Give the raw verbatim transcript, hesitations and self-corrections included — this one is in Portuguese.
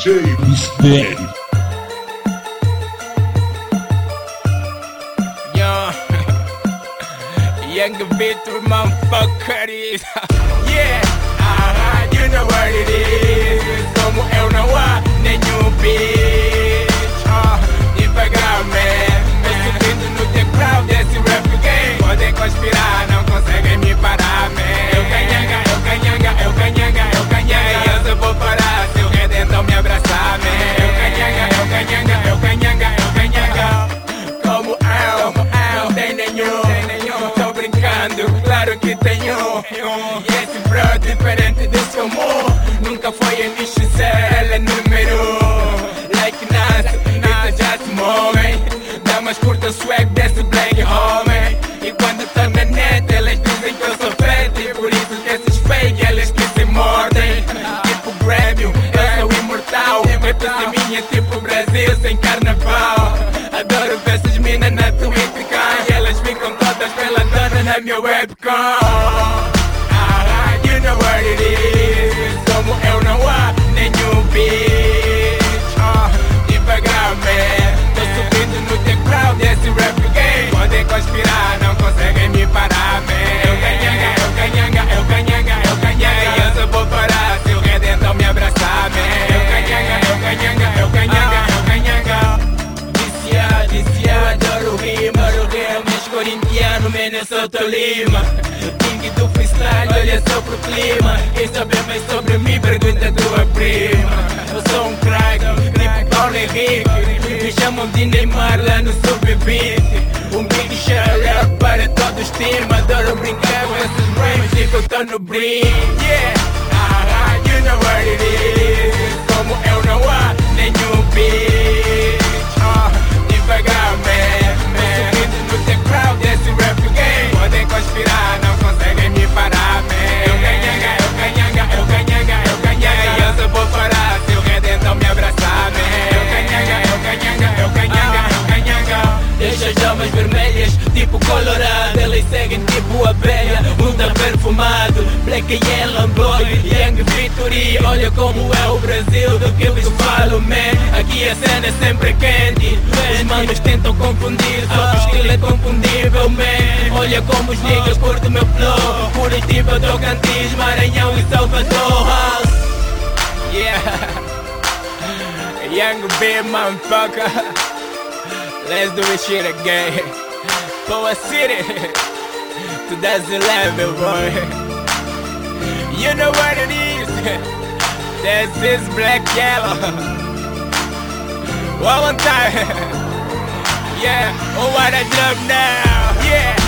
J Mistério. Young, young Victor, motherfucker. Yeah, ah, you know what it is. Como eu não há nenhum bitch ah, devagarmente, me subindo no teclado desse rap game. Podem conspirar, não conseguem me parar, man. Eu canhanga, eu canhanga, eu canhanga, eu canhanga. Eu só vou parar se o Redentor me abraçar, man. Eu canhanga, eu canhanga, eu canhanga, eu canhanga. Como eu, como eu, não tem nenhum, tem nenhum. Tô brincando, claro que tenho. E esse bro diferente do seu amor nunca foi em N X L, é número um. Like Nas, it's just a moment. Dá mais curta swag desse black homem. E quando tô na net, elas dizem que eu sou fake. E por isso que esses fake, elas que se mordem. Tipo Grêmio, eu sou imortal. Rap sem minha, tipo Brasil sem carnaval. Adoro ver essas minas na Twittercam. E elas ficam todas pela dona na minha webcam. Ah, you know what it is. Como eu não há nenhum bitch ah, devagarmente, tô subindo no teclado desse rap game. Podem conspirar, não conseguem me parar, man. Eu canhanga, eu canhanga, eu canhanga, eu canhanga. Eu só vou parar se o Redentor me abraçar, man. Eu canhanga, eu canhanga, eu canhanga, eu canhanga. Viciado, viciado, adoro rima, adoro rima. Mês corintiano, Minnesota, Lima. King do freestyle, olha só pro clima. Quem saber mais sobre mim, pergunta a tua prima. Eu sou um craque, tipo Paulo Henrique. Me chamam de Neymar lá no sub vinte. Um big shout para todos os times. Adoro brincar com esses rhymes, tipo eu tô no brinco. Yeah, ah, you know what it is. Como eu não há nenhum bitch ah, devagarmente, subindo no teclado desse rap game. Podem conspirar, não conseguem me parar, man. Eu canhanga, eu canhanga, eu canhanga, eu canhanga. E eu só vou parar se o Redentor me abraçar, man. Eu canhanga, eu canhanga, eu canhanga, eu canhanga. Deixa as chamas vermelhas, tipo colorado. Elas seguem tipo abelha, um tá perfumado. Black e Yellow Boy, Young Victory. Olha como é o Brasil, do que vos falo, man. Aqui a cena é sempre quente. Os manos tentam confundir, só que o estilo é confundível, man. Olha como os niggas curtem meu flow. Curitiba, Tocantins, Maranhão e Salvador. Yeah, Young B, motherfucker. Let's do this shit again. Power City, twenty eleven, boy. You know what it is. That's this Black Yellow. One more time. Yeah, oh what I love now. Yeah.